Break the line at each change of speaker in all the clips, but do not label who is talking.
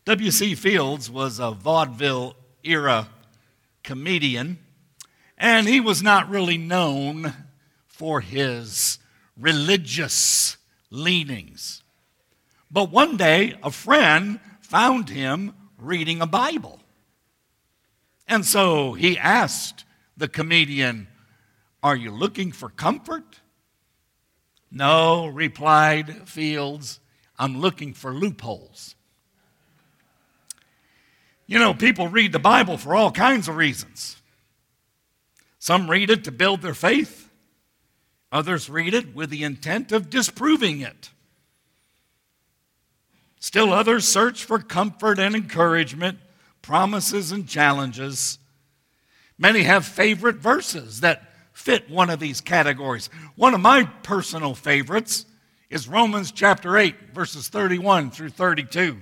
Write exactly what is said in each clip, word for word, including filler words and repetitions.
W C Fields was a vaudeville-era comedian, and he was not really known for his religious leanings. But one day, a friend found him reading a Bible. And so he asked the comedian, "Are you looking for comfort?" "No," replied Fields, "I'm looking for loopholes." You know, people read the Bible for all kinds of reasons. Some read it to build their faith. Others read it with the intent of disproving it. Still others search for comfort and encouragement, promises and challenges. Many have favorite verses that fit one of these categories. One of my personal favorites is Romans chapter eight, verses thirty-one through thirty-two.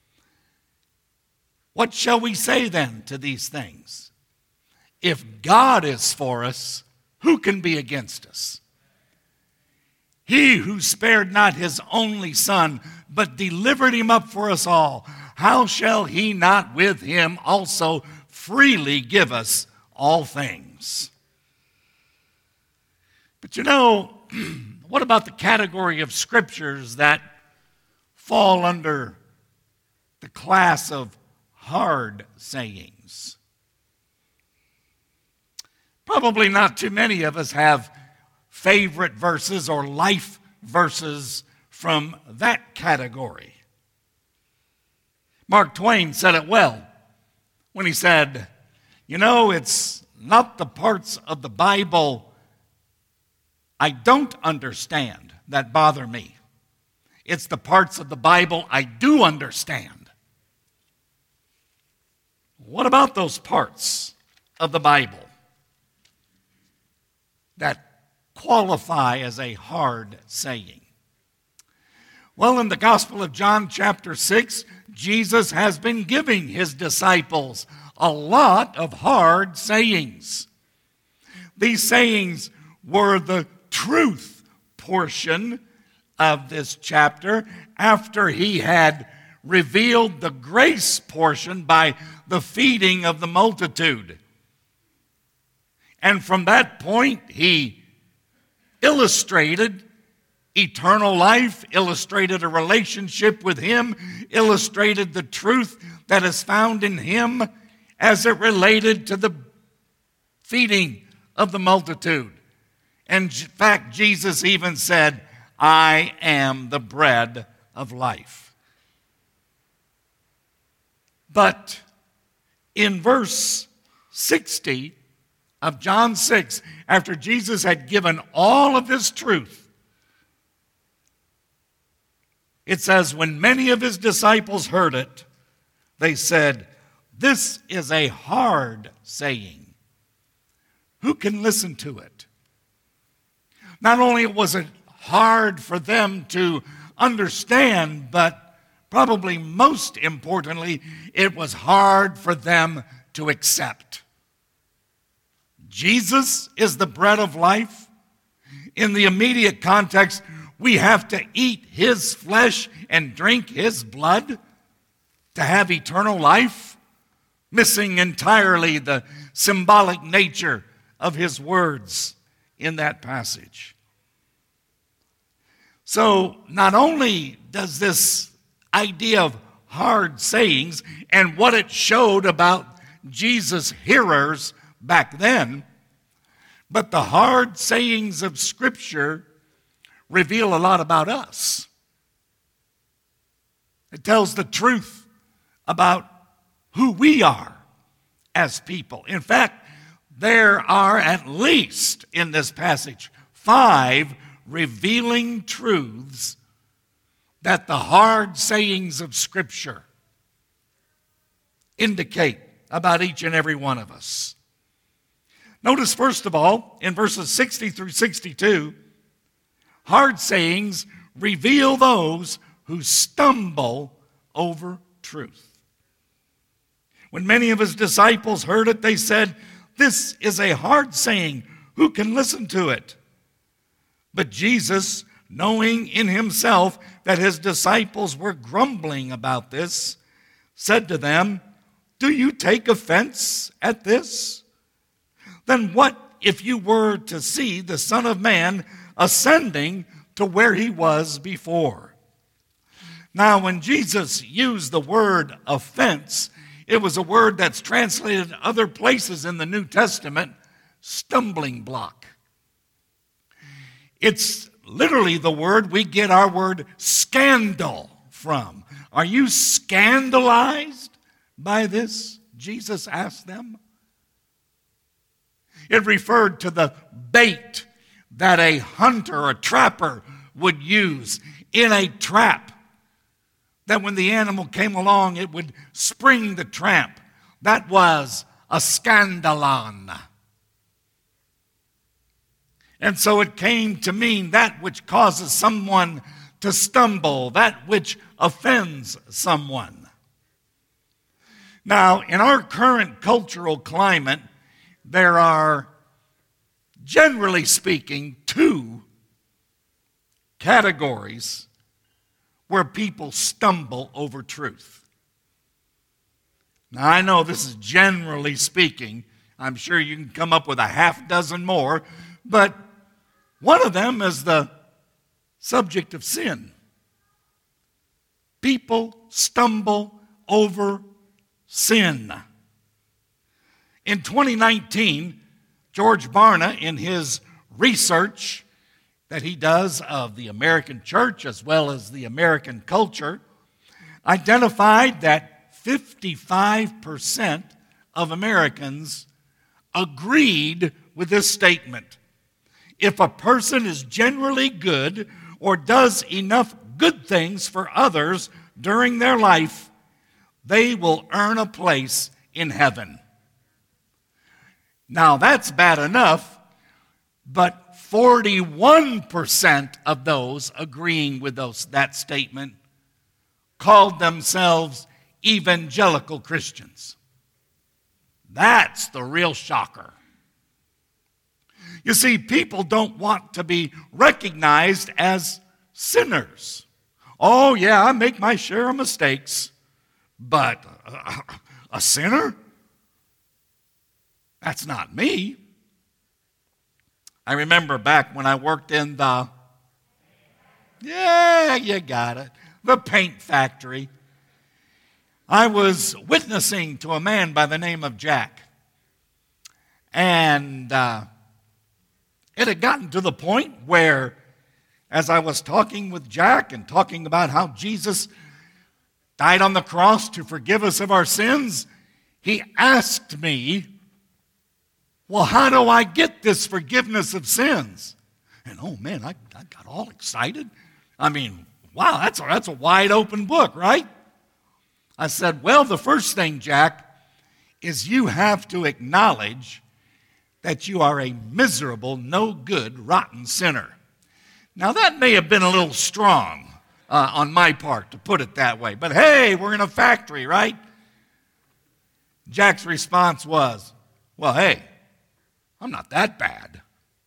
What shall we say then to these things? If God is for us, who can be against us? He who spared not his only Son, but delivered him up for us all, how shall he not with him also freely give us all things? But you know, what about the category of scriptures that fall under the class of hard sayings? Probably not too many of us have favorite verses or life verses from that category. Mark Twain said it well when he said, "You know, it's not the parts of the Bible I don't understand that bother me. It's the parts of the Bible I do understand." What about those parts of the Bible that qualify as a hard saying? Well, in the Gospel of John chapter six, Jesus has been giving his disciples a lot of hard sayings. These sayings were the truth portion of this chapter after he had revealed the grace portion by the feeding of the multitude. And from that point, he illustrated eternal life, illustrated a relationship with him, illustrated the truth that is found in him as it related to the feeding of the multitude. And in fact, Jesus even said, "I am the bread of life." But in verse sixty of John six, after Jesus had given all of this truth, it says, when many of his disciples heard it, they said, "This is a hard saying. Who can listen to it?" Not only was it hard for them to understand, but probably most importantly, it was hard for them to accept. Jesus is the bread of life. In the immediate context, we have to eat his flesh and drink his blood to have eternal life, missing entirely the symbolic nature of his words in that passage. So not only does this idea of hard sayings and what it showed about Jesus' hearers back then, but the hard sayings of Scripture reveal a lot about us. It tells the truth about who we are as people. In fact, there are at least in this passage five revealing truths that the hard sayings of Scripture indicate about each and every one of us. Notice, first of all, in verses sixty through sixty-two, hard sayings reveal those who stumble over truth. When many of his disciples heard it, they said, "This is a hard saying. Who can listen to it?" But Jesus, knowing in himself that his disciples were grumbling about this, said to them, "Do you take offense at this? Then what if you were to see the Son of Man ascending to where he was before?" Now, when Jesus used the word offense, it was a word that's translated other places in the New Testament, stumbling block. It's literally the word we get our word scandal from. Are you scandalized by this? Jesus asked them. It referred to the bait that a hunter or trapper would use in a trap. That when the animal came along, it would spring the trap. That was a scandalon. And so it came to mean that which causes someone to stumble, that which offends someone. Now, in our current cultural climate, there are, generally speaking, two categories where people stumble over truth. Now, I know this is generally speaking. I'm sure you can come up with a half dozen more, but one of them is the subject of sin. People stumble over sin. In twenty nineteen, George Barna, in his research that he does of the American church as well as the American culture, identified that fifty-five percent of Americans agreed with this statement. If a person is generally good or does enough good things for others during their life, they will earn a place in heaven. Now, that's bad enough, but forty-one percent of those agreeing with those, that statement called themselves evangelical Christians. That's the real shocker. You see, people don't want to be recognized as sinners. Oh, yeah, I make my share of mistakes, but uh, a sinner? That's not me. I remember back when I worked in the, yeah, you got it, the paint factory. I was witnessing to a man by the name of Jack. And uh, it had gotten to the point where, as I was talking with Jack and talking about how Jesus died on the cross to forgive us of our sins, he asked me, well, how do I get this forgiveness of sins? And oh man, I, I got all excited. I mean, wow, that's a, that's a wide open book, right? I said, well, the first thing, Jack, is you have to acknowledge that you are a miserable, no good, rotten sinner. Now, that may have been a little strong uh, on my part to put it that way, but hey, we're in a factory, right? Jack's response was, well, hey, I'm not that bad.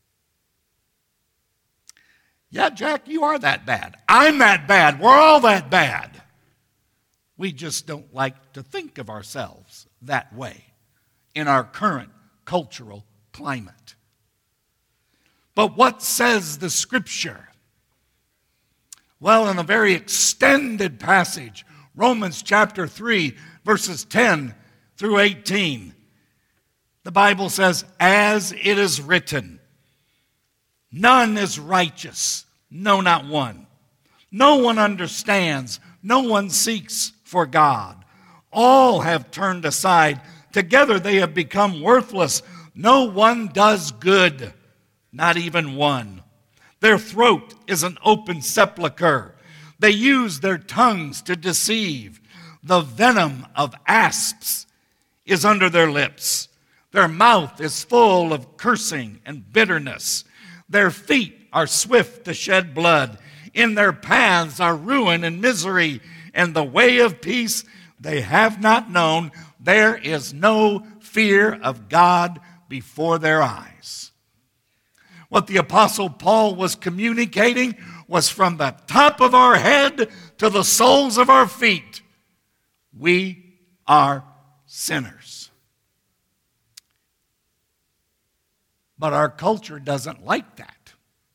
Yeah, Jack, you are that bad. I'm that bad. We're all that bad. We just don't like to think of ourselves that way in our current cultural climate. But what says the Scripture? Well, in a very extended passage, Romans chapter three, verses ten through eighteen, the Bible says, as it is written, none is righteous, no, not one. No one understands, no one seeks for God. All have turned aside. Together they have become worthless. No one does good, not even one. Their throat is an open sepulcher. They use their tongues to deceive. The venom of asps is under their lips. Their mouth is full of cursing and bitterness. Their feet are swift to shed blood. In their paths are ruin and misery, and the way of peace they have not known. There is no fear of God before their eyes. What the Apostle Paul was communicating was from the top of our head to the soles of our feet. We are sinners. But our culture doesn't like that.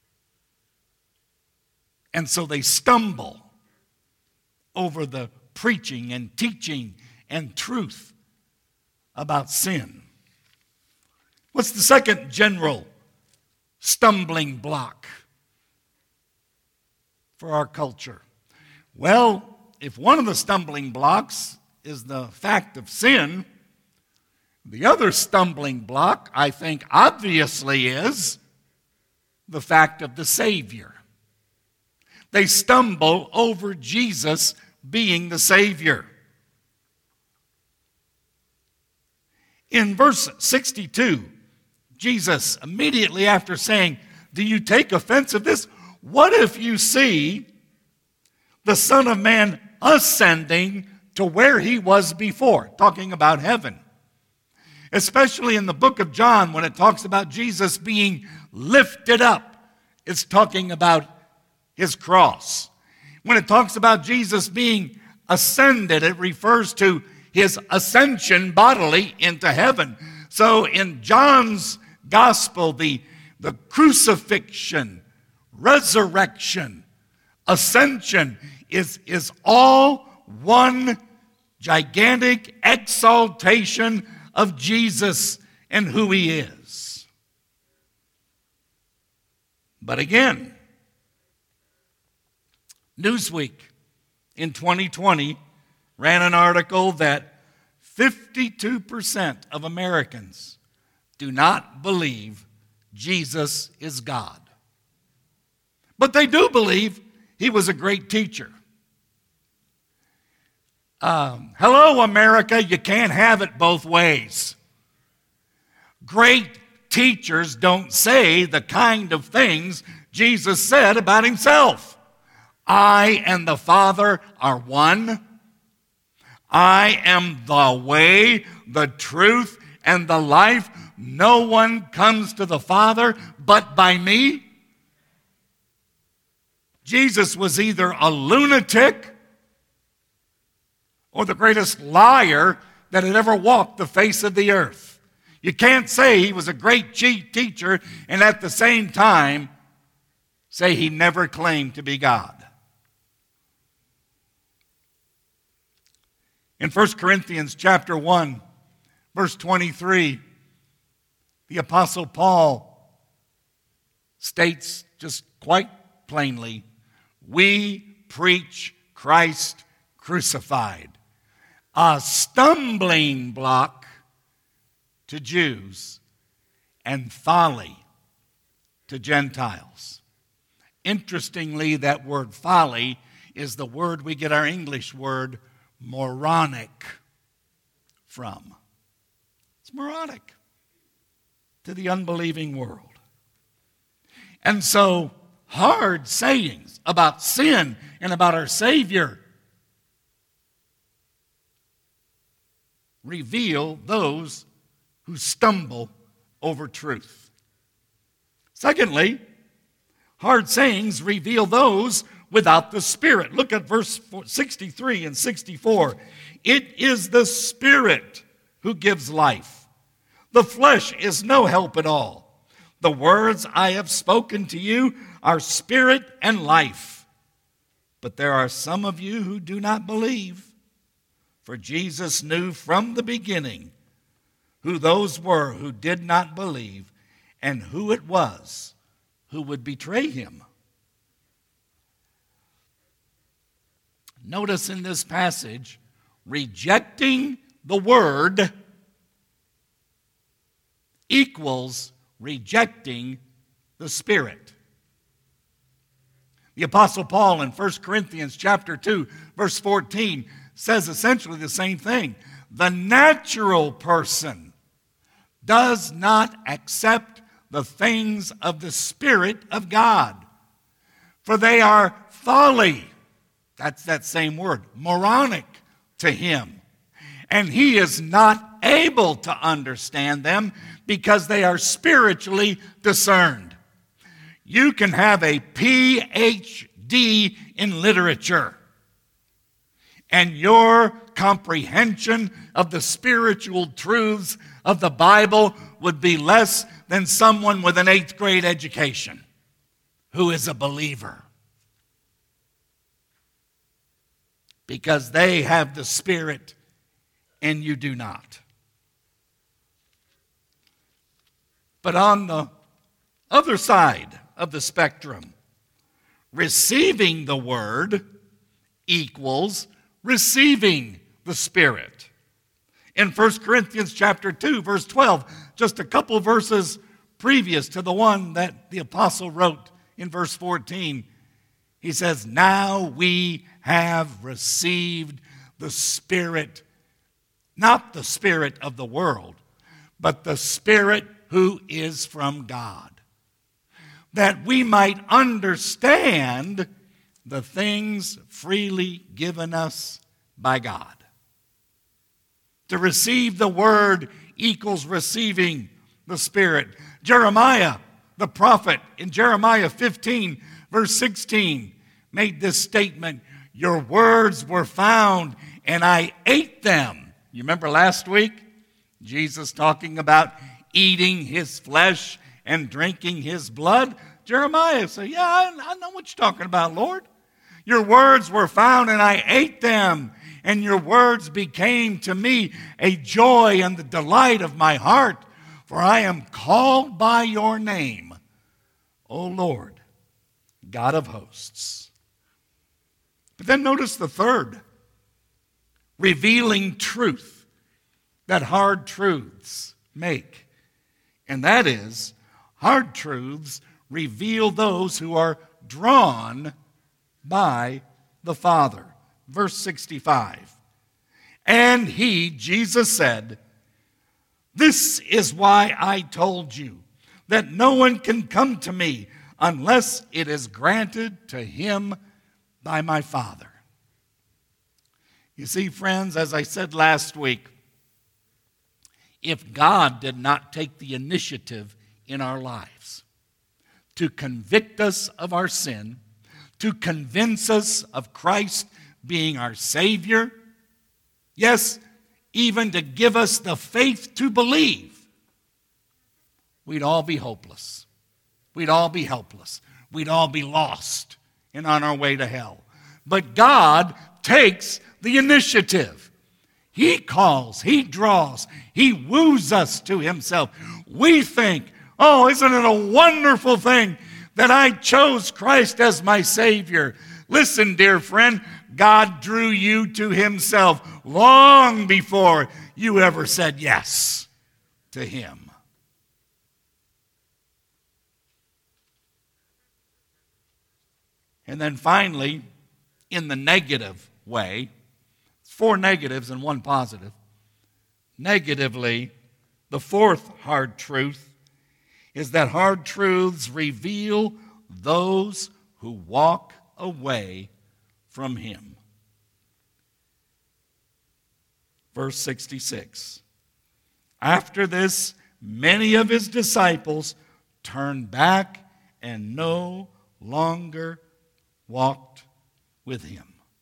And so they stumble over the preaching and teaching and truth about sin. What's the second general stumbling block for our culture? Well, if one of the stumbling blocks is the fact of sin, the other stumbling block, I think, obviously is the fact of the Savior. They stumble over Jesus being the Savior. In verse sixty-two, Jesus, immediately after saying, "Do you take offense of this? What if you see the Son of Man ascending to where he was before?" Talking about heaven. Especially in the book of John, when it talks about Jesus being lifted up, it's talking about his cross. When it talks about Jesus being ascended, it refers to his ascension bodily into heaven. So in John's gospel, the, the crucifixion, resurrection, ascension is, is all one gigantic exaltation of Jesus and who he is. But again, Newsweek in twenty twenty ran an article that fifty-two percent of Americans do not believe Jesus is God. But they do believe he was a great teacher. Um, hello, America, you can't have it both ways. Great teachers don't say the kind of things Jesus said about himself. I and the Father are one. I am the way, the truth, and the life. No one comes to the Father but by me. Jesus was either a lunatic or the greatest liar that had ever walked the face of the earth. You can't say he was a great teacher and at the same time say he never claimed to be God. In First Corinthians chapter one, verse twenty-three, the Apostle Paul states just quite plainly, "We preach Christ crucified, a stumbling block to Jews and folly to Gentiles." Interestingly, that word folly is the word we get our English word moronic from. It's moronic to the unbelieving world. And so, hard sayings about sin and about our Savior reveal those who stumble over truth. Secondly, hard sayings reveal those without the Spirit. Look at verse sixty-three and sixty-four. It is the Spirit who gives life. The flesh is no help at all. The words I have spoken to you are spirit and life. But there are some of you who do not believe. For Jesus knew from the beginning who those were who did not believe and who it was who would betray him. Notice in this passage, rejecting the word equals rejecting the Spirit. The Apostle Paul in First Corinthians chapter two, verse fourteen, says essentially the same thing. The natural person does not accept the things of the Spirit of God, for they are folly. That's that same word, moronic, to him. And he is not able to understand them because they are spiritually discerned. You can have a P H D in literature and your comprehension of the spiritual truths of the Bible would be less than someone with an eighth grade education who is a believer. Because they have the Spirit and you do not. But on the other side of the spectrum, receiving the Word equals receiving the Spirit. In First Corinthians chapter two, verse twelve, just a couple verses previous to the one that the apostle wrote in verse fourteen, he says, now we have received the Spirit, not the spirit of the world, but the Spirit who is from God, that we might understand the things freely given us by God. To receive the Word equals receiving the Spirit. Jeremiah, the prophet, in Jeremiah fifteen, verse sixteen, made this statement, your words were found and I ate them. You remember last week? Jesus talking about eating his flesh and drinking his blood. Jeremiah said, yeah, I, I know what you're talking about, Lord. Your words were found and I ate them, and your words became to me a joy and the delight of my heart, for I am called by your name, O Lord, God of hosts. But then notice the third, revealing truth that hard truths make. And that is, hard truths reveal those who are drawn by the Father. Verse sixty-five. And he, Jesus, said, this is why I told you that no one can come to me unless it is granted to him by my Father. You see, friends, as I said last week, if God did not take the initiative in our lives to convict us of our sin, to convince us of Christ being our Savior, yes, even to give us the faith to believe, we'd all be hopeless. We'd all be helpless. We'd all be lost and on our way to hell. But God takes the initiative. He calls, He draws, He woos us to Himself. We think, oh, isn't it a wonderful thing that I chose Christ as my Savior? Listen, dear friend, God drew you to Himself long before you ever said yes to Him. And then finally, in the negative way, four negatives and one positive. Negatively, the fourth hard truth is that hard truths reveal those who walk away from Him. Verse sixty-six. After this, many of His disciples turned back and no longer walked with Him.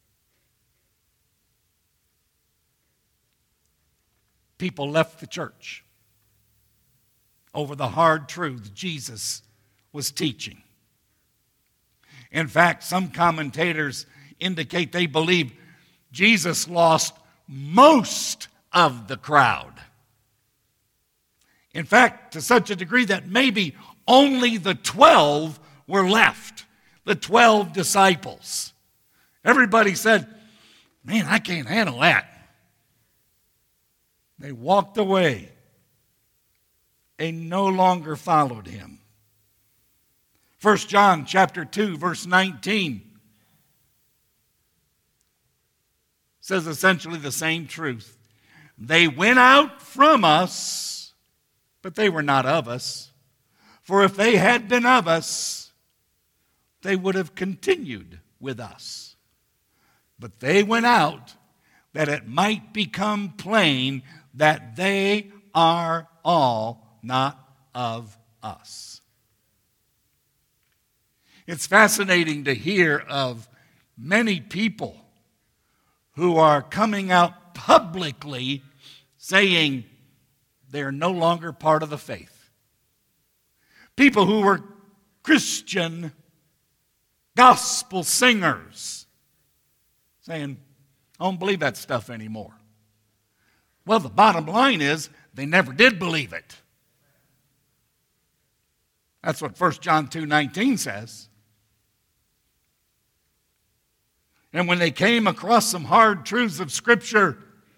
People left the church over the hard truths Jesus was teaching. In fact, some commentators indicate they believe Jesus lost most of the crowd. In fact, to such a degree that maybe only the twelve were left, the twelve disciples. Everybody said, man, I can't handle that. They walked away and no longer followed Him. First John chapter two, verse nineteen says essentially the same truth. They went out from us, but they were not of us. For if they had been of us, they would have continued with us. But they went out that it might become plain that they are all not of us. It's fascinating to hear of many people who are coming out publicly saying they're no longer part of the faith. People who were Christian gospel singers saying, I don't believe that stuff anymore. Well, the bottom line is they never did believe it. That's what First John two nineteen says. And when they came across some hard truths of Scripture,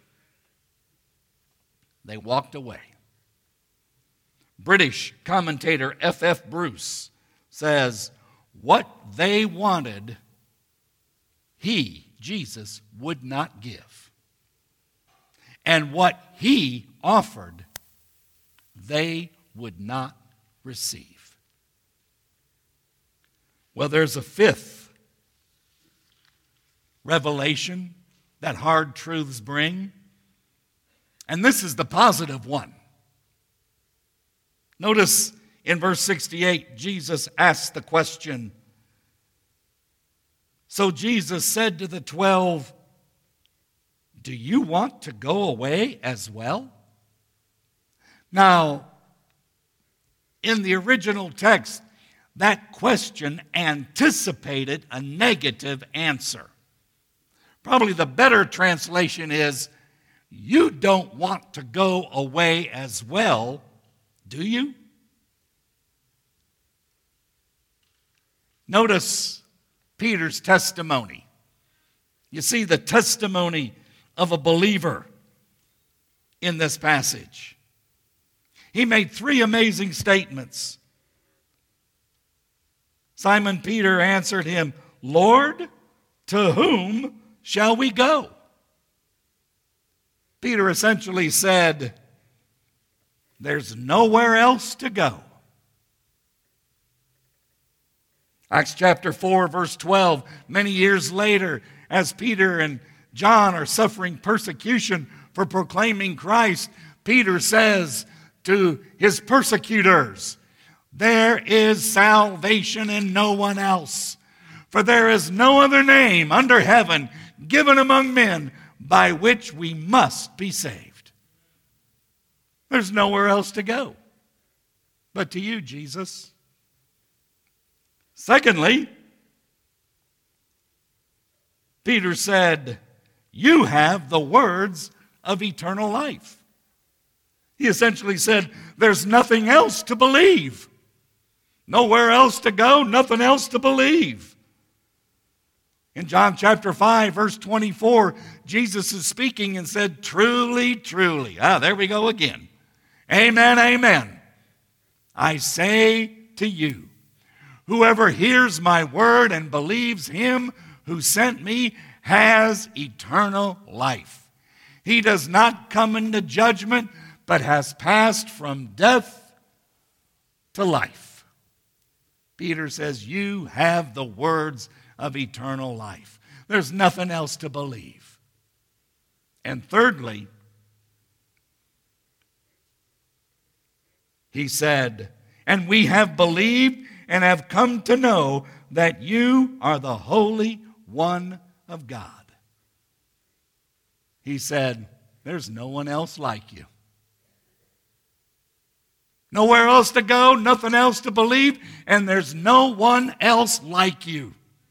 they walked away. British commentator F F Bruce says, what they wanted, he, Jesus, would not give. And what he offered, they would not receive. Well, there's a fifth revelation that hard truths bring, and this is the positive one. Notice in verse sixty-eight, Jesus asked the question. So Jesus said to the twelve, do you want to go away as well? Now, in the original text, that question anticipated a negative answer. Probably the better translation is, you don't want to go away as well, do you? Notice Peter's testimony. You see the testimony of a believer in this passage. He made three amazing statements. Simon Peter answered him, Lord, to whom shall we go? Peter essentially said, there's nowhere else to go. Acts chapter four, verse twelve, many years later, as Peter and John are suffering persecution for proclaiming Christ, Peter says to his persecutors, there is salvation in no one else, for there is no other name under heaven given among men by which we must be saved. There's nowhere else to go but to you, Jesus. Secondly, Peter said, you have the words of eternal life. He essentially said, there's nothing else to believe. Nowhere else to go, nothing else to believe. In John chapter five, verse twenty-four, Jesus is speaking and said, truly, truly. Ah, there we go again. Amen, amen. I say to you, whoever hears my word and believes him who sent me has eternal life. He does not come into judgment, but has passed from death to life. Peter says, you have the words of eternal life. There's nothing else to believe. And thirdly, he said, and we have believed and have come to know that you are the Holy One of God. He said, there's no one else like you. Nowhere else to go, nothing else to believe, and there's no one else like you.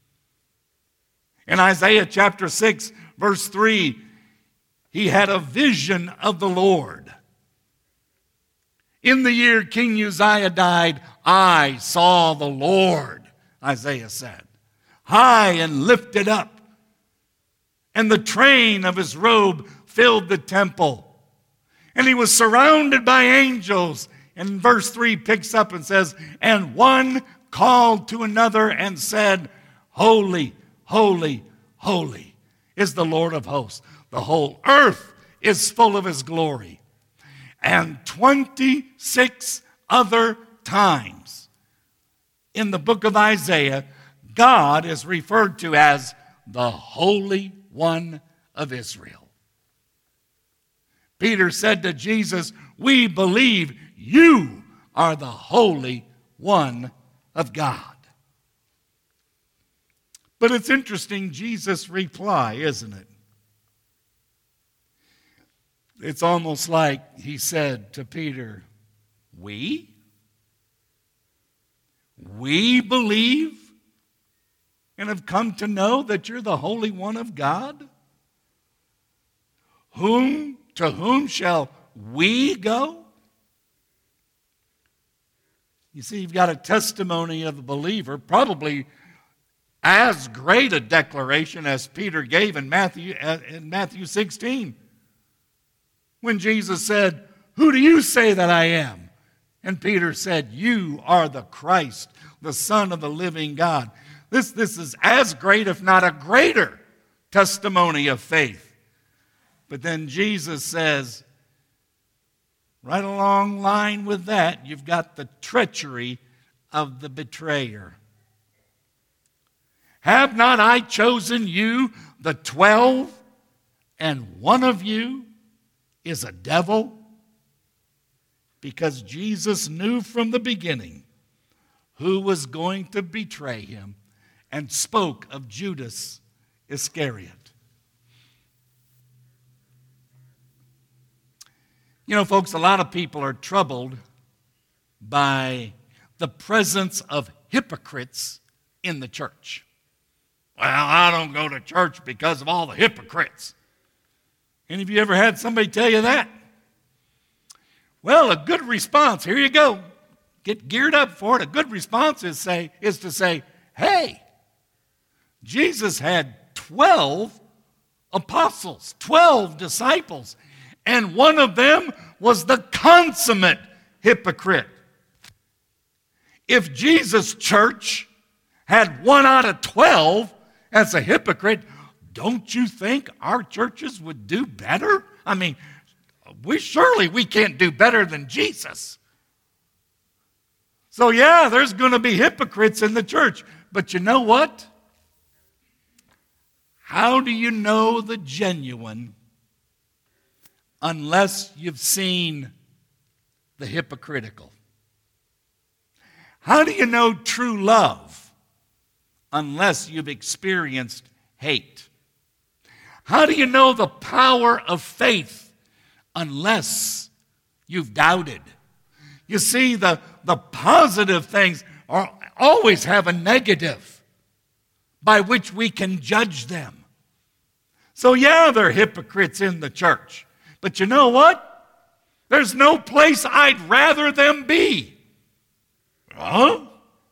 In Isaiah chapter six, verse three, he had a vision of the Lord. In the year King Uzziah died, I saw the Lord, Isaiah said, high and lifted up, and the train of his robe filled the temple. And he was surrounded by angels. And verse three picks up and says, and one called to another and said, holy, holy, holy is the Lord of hosts. The whole earth is full of his glory. And twenty-six other times in the book of Isaiah, God is referred to as the Holy One of Israel. Peter said to Jesus, we believe you are the Holy One of God. But it's interesting, Jesus' reply, isn't it? It's almost like he said to Peter, we? We believe and have come to know that you're the Holy One of God? Whom, to whom shall we go? You see, you've got a testimony of a believer, probably as great a declaration as Peter gave in Matthew, in Matthew sixteen. When Jesus said, who do you say that I am? And Peter said, you are the Christ, the Son of the living God. This, this is as great, if not a greater, testimony of faith. But then Jesus says, right along line with that, you've got the treachery of the betrayer. Have not I chosen you, the twelve, and one of you is a devil? Because Jesus knew from the beginning who was going to betray him and spoke of Judas Iscariot. You know, folks, a lot of people are troubled by the presence of hypocrites in the church. Well, I don't go to church because of all the hypocrites. Any of you ever had somebody tell you that? Well, a good response, here you go. Get geared up for it. A good response is say is to say, hey, Jesus had twelve apostles, twelve disciples, and one of them was the consummate hypocrite. If Jesus' church had one out of twelve as a hypocrite, don't you think our churches would do better? I mean, we surely we can't do better than Jesus. So yeah, there's going to be hypocrites in the church. But you know what? How do you know the genuine unless you've seen the hypocritical? How do you know true love unless you've experienced hate? How do you know the power of faith unless you've doubted? You see, the, the positive things are, always have a negative by which we can judge them. So yeah, there are hypocrites in the church. But you know what? There's no place I'd rather them be. Huh?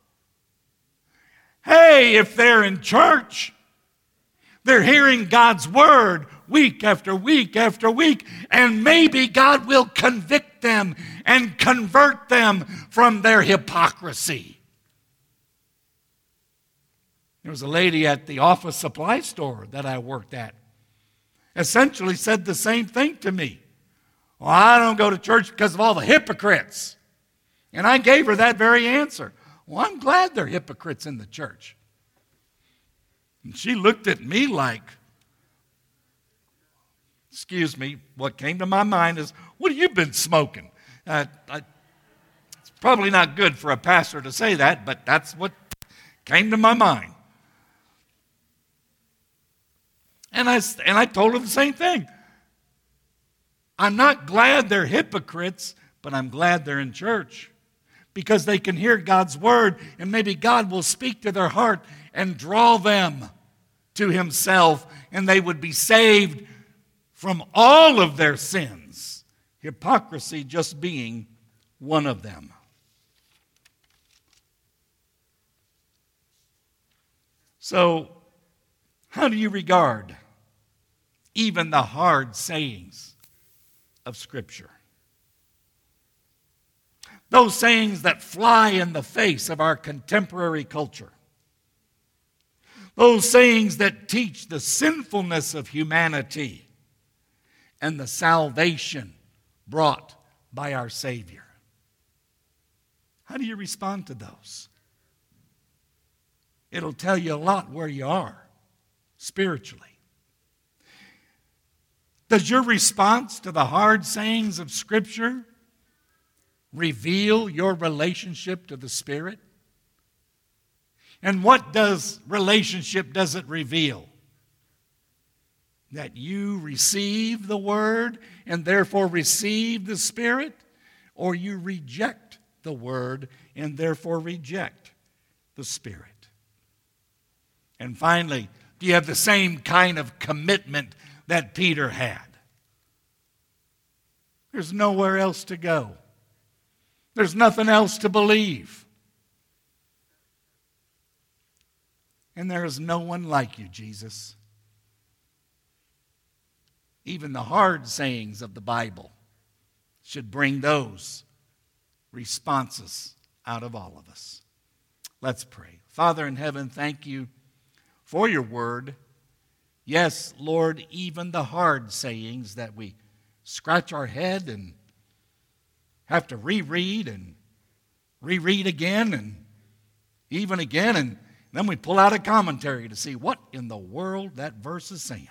Hey, if they're in church, they're hearing God's word week after week after week, and maybe God will convict them and convert them from their hypocrisy. There was a lady at the office supply store that I worked at. Essentially said the same thing to me. Well, I don't go to church because of all the hypocrites. And I gave her that very answer. Well, I'm glad there are hypocrites in the church. And she looked at me like, excuse me, what came to my mind is, what have you been smoking? Uh, I, it's probably not good for a pastor to say that, but that's what came to my mind. And I, and I told her the same thing. I'm not glad they're hypocrites, but I'm glad they're in church because they can hear God's word, and maybe God will speak to their heart and draw them to himself, and they would be saved from all of their sins, hypocrisy just being one of them. So, how do you regard even the hard sayings of Scripture? Those sayings that fly in the face of our contemporary culture. Those sayings that teach the sinfulness of humanity and the salvation brought by our Savior. How do you respond to those? It'll tell you a lot where you are spiritually. Does your response to the hard sayings of Scripture reveal your relationship to the Spirit? And what does relationship does it reveal? that you receive the Word and therefore receive the Spirit, or you reject the Word and therefore reject the Spirit. And finally, do you have the same kind of commitment that Peter had? There's nowhere else to go. There's nothing else to believe. And there is no one like you, Jesus. Even the hard sayings of the Bible should bring those responses out of all of us. Let's pray. Father in heaven, thank you for your word. Yes, Lord, even the hard sayings that we scratch our head and have to reread and reread again and even again, and then we pull out a commentary to see what in the world that verse is saying.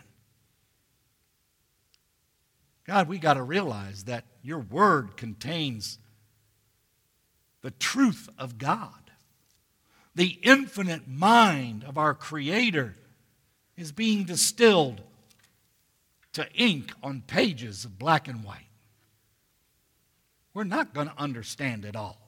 God, we got to realize that your word contains the truth of God. The infinite mind of our Creator is being distilled to ink on pages of black and white. We're not going to understand it all.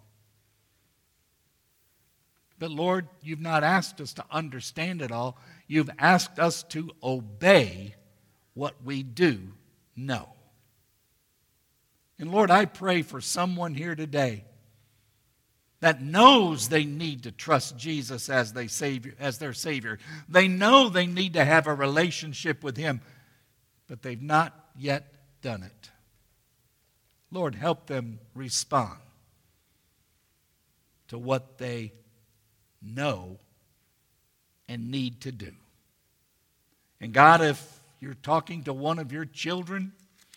But Lord, you've not asked us to understand it all. You've asked us to obey what we do know. And Lord, I pray for someone here today that knows they need to trust Jesus as, they savior, as their Savior. They know they need to have a relationship with Him, but they've not yet done it. Lord, help them respond to what they know and need to do. And God, if you're talking to one of your children,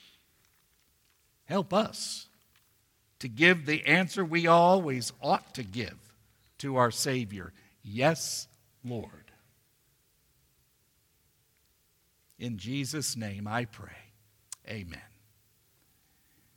help us to give the answer we always ought to give to our Savior. Yes, Lord. In Jesus' name I pray. Amen.